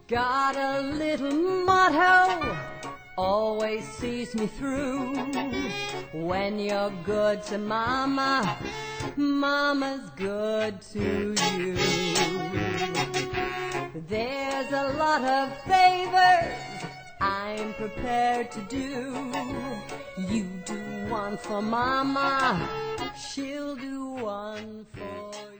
Got a little motto, always sees me through. When you're good to mama, mama's good to you. There's a lot of favors I'm prepared to do. You do one for mama, she'll do one for you.